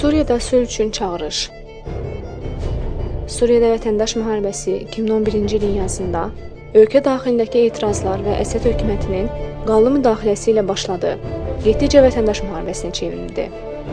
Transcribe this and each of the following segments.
Suriyada sülh üçün çağırış. Suriyada vətəndaş müharibəsi 2011-ci ilin yazında ölkə daxilindəki etirazlar və Əsəd hökumətinin qanlı müdaxiləsi ilə başladı. Getdikcə vətəndaş müharibəsinə çevrildi.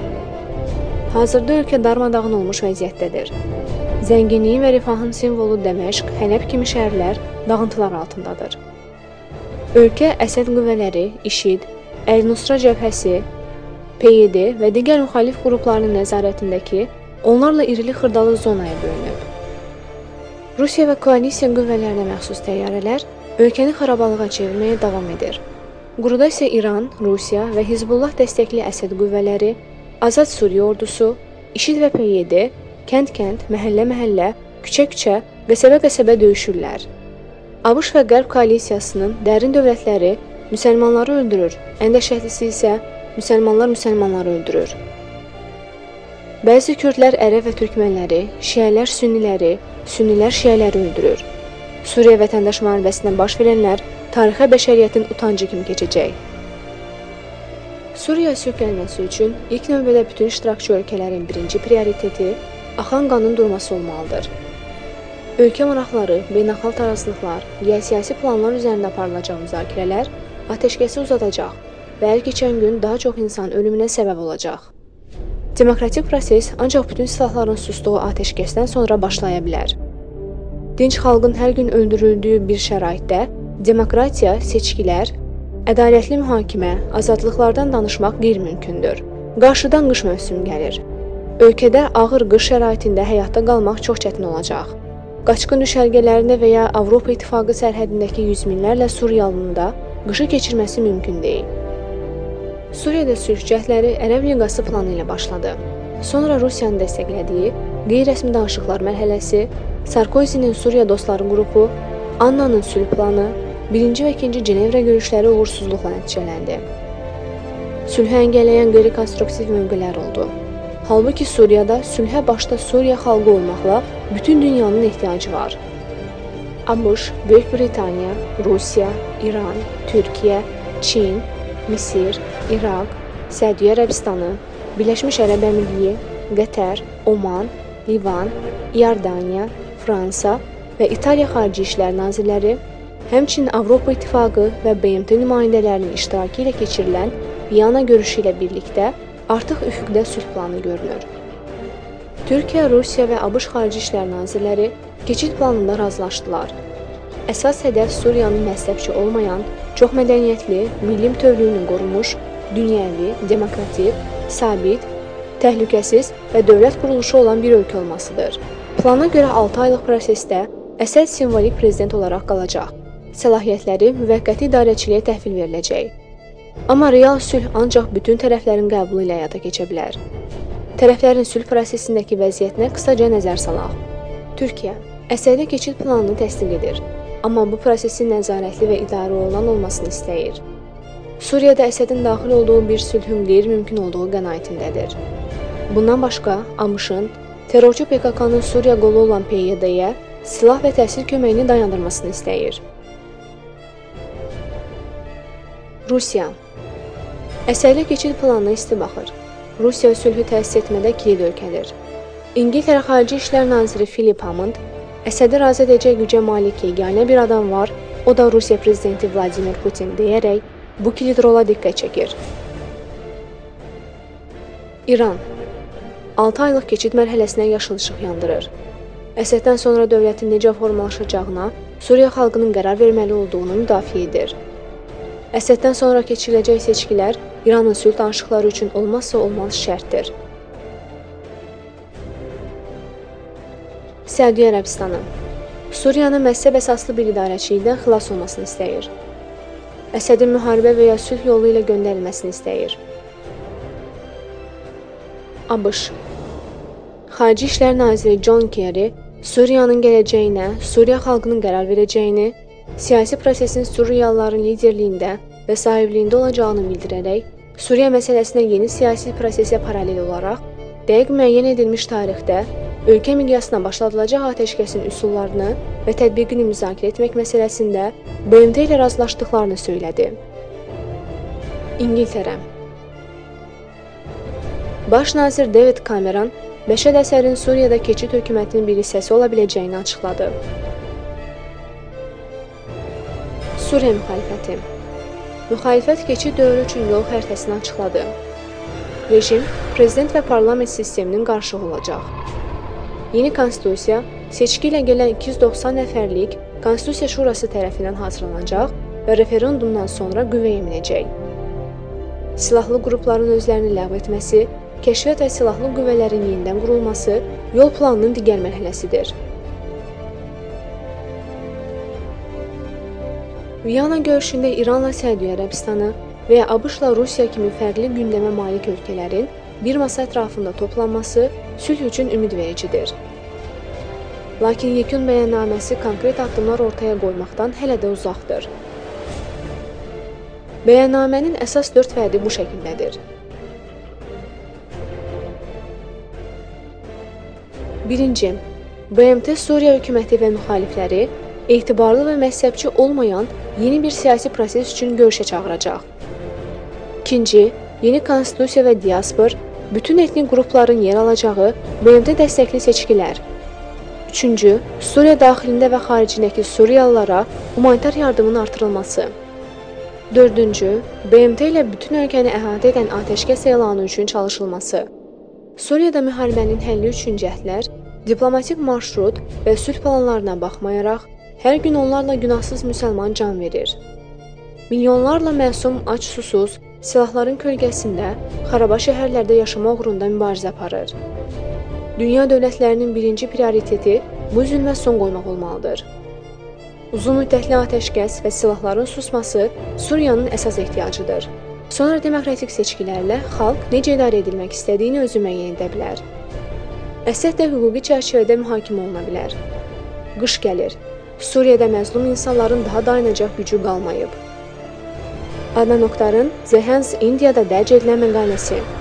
Hazırda ölkə darmadağın olmuş vəziyyətdədir. Zənginliyin və rifahın simvolu Dəməşq, Hələb kimi şəhərlər dağıntılar altındadır. Ölkə Əsəd qüvvələri, İŞİD, Əl-Nusra cəbhəsi, PYD və digər müxalif qruplarının nəzarətindəki onlarla irili xırdalı zonaya bölünüb. Rusiya və koalisiya qüvvələrinə məxsus təyyarələr ölkəni xarabalığa çevirməyə davam edir. Quruda isə İran, Rusiya və Hizbullah dəstəkli Əsəd qüvvələri, Azad Suriya ordusu, İŞİD və PYD kənd-kənd, məhəllə-məhəllə, küçə-küçə, qəsəbə-qəsəbə döyüşürlər. ABŞ və Qərb koalisiyasının dərin dövlətləri müsəlmanları öldürür, ən dəhşətlisi isə müsəlmanlar müsəlmanları öldürür. Bəzi kürdlər ərəb və türkmənləri, şiələr sünniləri, sünnilər şiələri öldürür. Suriya vətəndaş müharibəsində baş verənlər tarixə bəşəriyyətin utancı kimi keçəcək. Suriya sülh gəlməsi üçün ilk növbədə bütün iştirakçı ölkələrin birinci prioriteti axan qanın durması olmalıdır. Ölkə maraqları, beynəlxalq tarazlıqlar, siyasi planlar üzərində aparılacaq müzakirələr atəşkəsi uzadacaq və hər keçən gün daha çox insan ölümünə səbəb olacaq. Demokratik proses ancaq bütün silahların susduğu atəşkəsdən sonra başlaya bilər. Dinc xalqın hər gün öldürüldüyü bir şəraitdə demokratiya, seçkilər, ədalətli mühakimə, azadlıqlardan danışmaq qeyri-mümkündür. Qarşıdan qış mövsümü gəlir. Ölkədə ağır qış şəraitində həyatda qalmaq çox çətin olacaq. Qaçqın düşərgələrində və ya Avropa İttifaqı sərhədindəki yüz minlərlə Suriyalının da qışı keçirməsi mümkün deyil. Suriyada sülh cəhdləri Ərəb Liqası planı ilə başladı. Sonra Rusiyanın dəstəklədiyi qeyri-rəsmi danışıqlar mərhələsi, Sarkozinin Suriya dostları qrupu, Annanın sülh planı, 1-ci və 2-ci Cenevrə görüşləri uğursuzluqla nəticələndi. Sülhü əngəlləyən qeyri-konstruktiv mövqelər oldu. Halbuki Suriyada sülhə başda Suriya xalqı olmaqla bütün dünyanın ehtiyacı var. ABŞ, Böyük Britaniya, Rusiya, İran, Türkiyə, Çin, Misir, İraq, Səudiyyə Ərəbistanı, Birləşmiş Ərəb Əmirliyi, Qətər, Oman, Livan, İordaniya, Fransa və İtaliya Xarici İşlər Nazirləri, həmçinin Avropa İttifaqı və BMT nümayəndələrinin iştirakı ilə keçirilən Viyana görüşü ilə birlikdə artıq üfüqdə sülh planı görünür. Türkiyə, Rusiya və ABŞ Xarici İşlər Nazirləri keçid planında razılaşdılar. Əsas hədəf Suriyanın məzhəbçi olmayan, çox mədəniyyətli, milli bütövlüyünün qorunmuş, dünyəvi, demokratik, sabit, təhlükəsiz və dövlət quruluşu olan bir ölkə olmasıdır. Plana görə 6 aylıq prosesdə Əsəd simvolik prezident olaraq qalacaq. Səlahiyyətləri müvəqqəti idarəçiliyə təhvil veriləcək. Amma real sülh ancaq bütün tərəflərin qəbulu ilə həyata keçə bilər. Tərəflərin sülh prosesindəki vəziyyətinə qısaca nəzər salaq. Türkiyə Əsədə keçid planını təsdiq edir, amma bu prosesin nəzarətli və idarə olunan olmasını istəyir. Suriyada Əsədin daxil olduğu bir sülhün qeyri-mümkün olduğu qənaətindədir. Bundan başqa, ABŞ-ın terrorçu PKK-nın Suriya qolu olan PYD-yə silah və təhsil köməyini dayandırmasını istəyir. Rusiya Əsədə keçid planına isti baxır. Rusiya sülhü təsis etmədə kilit ölkədir. İngiltərə Xarici İşlər Naziri Philip Hammond Əsədi razı edəcək gücə malik yeganə bir adam var, o da Rusiya prezidenti Vladimir Putin deyərək bu kilit rola diqqət çəkir. İran 6 aylıq keçid mərhələsinə yaşıl işıq yandırır. Əsəddən sonra dövlətin necə formalaşacağına Suriya xalqının qərar verməli olduğunu müdafiə edir. Əsəddən sonra keçiriləcək seçkilər İranın sülh danışıqları üçün olmazsa olmaz şərtdir. Səudiyyə Ərəbistanı Suriyanın məzhəb əsaslı bir idarəçilikdən xilas olmasını istəyir. Əsədin müharibə və ya sülh yolu ilə göndərilməsini istəyir. ABŞ Xarici İşlər Naziri John Kerry Suriyanın gələcəyinə, Suriya xalqının qərar verəcəyini, siyasi prosesin Suriyalıların liderliyində və sahibliyində olacağını bildirərək, Suriya məsələsinə yeni siyasi prosesə paralel olaraq, dəqiq müəyyən edilmiş tarixdə ölkə miqyasına başladılacaq atəşkəsin üsullarını və tətbiqini müzakirə etmək məsələsində BMT ilə razılaşdıqlarını söylədi. İngiltərə Baş nazir David Cameron, Bəşər Əsədin Suriyada keçid hökumətinin bir hissəsi ola biləcəyini açıqladı. Suriya müxalifəti. Müxalifət keçid dövrü üçün yol xəritəsini açıqladı. Rejim, prezident və parlament sisteminin qarşığı olacaq. Yeni konstitusiya, seçki ilə gələn 290 nəfərlik Konstitusiya Şurası tərəfindən hazırlanacaq və referendumdan sonra qüvvəyə minəcək. Silahlı qrupların özlərini ləğv etməsi, kəşfiyyat və silahlı qüvvələrin yenidən qurulması yol planının digər mərhələsidir. Viyana görüşündə İranla Səudiyyə Ərəbistanı və ya ABŞ-la Rusiya kimi fərqli gündəmə malik ölkələrin bir masa ətrafında toplanması sülh üçün ümid vericidir. Lakin yekun bəyannaməsi konkret addımlar ortaya qoymaqdan hələ də uzaqdır. Bəyannamənin əsas 4 vədi bu şəkildədir. 1. BMT Suriya hökuməti və müxalifləri etibarlı və məzhəbçi olmayan yeni bir siyasi proses üçün görüşə çağıracaq. 2. Yeni konstitusiya və diaspor, bütün etnik qrupların yer alacağı BMT dəstəkli seçkilər. 3. Suriya daxilində və xaricindəki Suriyalılara humanitar yardımın artırılması. 4. BMT ilə bütün ölkəni əhatə edən atəşkəs elanı üçün çalışılması. Suriyada müharibənin həlli üçün cəhdlər, diplomatik marşrut və sülh planlarına baxmayaraq, hər gün onlarla günahsız müsəlman can verir. Milyonlarla məsum ac-susuz, silahların kölgəsində, xaraba şəhərlərdə yaşamaq uğrunda mübarizə aparır. Dünya dövlətlərinin birinci prioriteti bu zülmə son qoymaq olmalıdır. Uzun müddətli atəşkəs və silahların susması Suriyanın əsas ehtiyacıdır. Sonra demokratik seçkilərlə xalq necə idarə edilmək istədiyini özü müəyyən edə bilər. Əsəd də hüquqi çərçivədə mühakimə oluna bilər. Qış gəlir. Suriyada məzlum insanların daha dayanacaq gücü qalmayıb. Adnan Oktarın The Hands India'da dərc edilən məqaləsi.